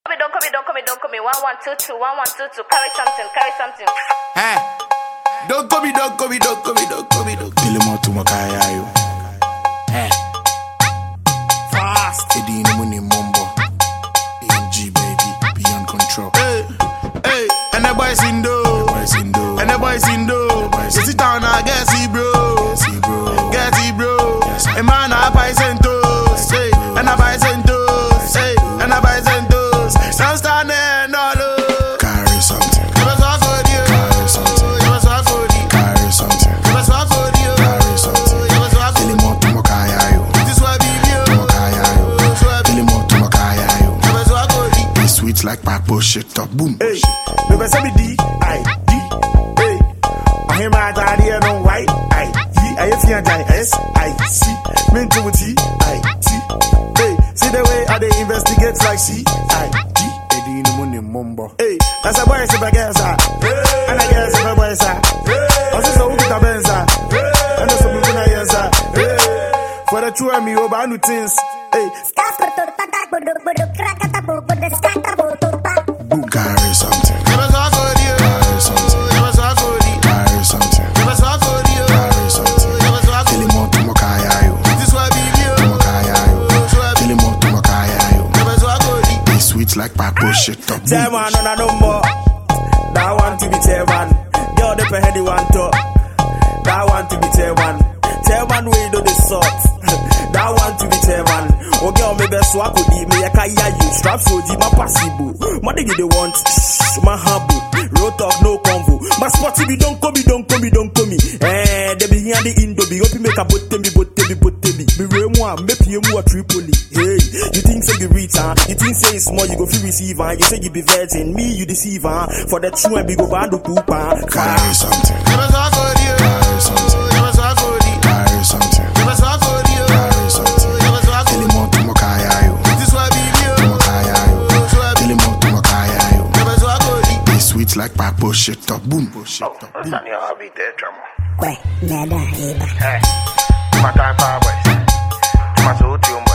Don't call me. 1122, 1122. Carry something. Hey, don't call me. Dilemo to Makaya, you. Hey, fast. Edina Muni Mombo. AMG baby, beyond control. Hey, and the boys in do. You sit down, I guess he bro. A man I buy Santos, say, and I buy Santos, say, and I buy Santos. Don't stand there, no. Carry something. You must walk for you. Carry something. You must walk for you. Carry something. You must walk for you. Carry something. You must walk for you. Dilemo to Makaya, you. This way, baby. Makaya, you. Dilemo to Makaya, you. You must walk for you. It's sweet like papo shit up, boom. Hey, never say me D, I, D, hey. I hear my daddy and on white, I feel S-I-C, mean to T-I-T. Hey, see the way I they investigate like C-I-D. Eddie in the money mumbo. Hey, that's a boy, if I guess and I guess if I boy, I was so good at Benza. And that's a good answer. For the two of me, over new things. Hey, carry something. You must walk for you. Carry something. You must walk for you. Carry something. You must walk for you. Carry something. Dilemo to Makaya, you. This way, baby. Makaya, you. Dilemo to Makaya, you. It's sweet like papo shit up. Chairman on a number. That want to be chairman. Girl, the head you want to. That want to be chairman. Chairman, we do the sort. That want to be chairman. Oh, girl, me best swap with me. I can't hear you. Strap so deep, my passible. What do they want? Shh, my humble. Road talk, no convo. My spotty be don't call me. They be here the Indo be open make a bottemi. Be remwa, make you more Tripoli. Hey, you think say you reach, huh? You think say it's small, you go free receive, huh? You say you be virgin, me you deceive, huh? For the true and be go bad to poop, huh? Carry something. You must walk for you. Carry something. You must walk for you. Carry something. You must walk for you. Carry something. You must walk for you. Dilemo to Makaya, you. This way, baby. Makaya, you. Dilemo to Makaya, you. You must walk for you. It's sweet like papo shit up, boom. That's not your hobby there, drama. Wait, nada, Hey, my time for boys. My soul to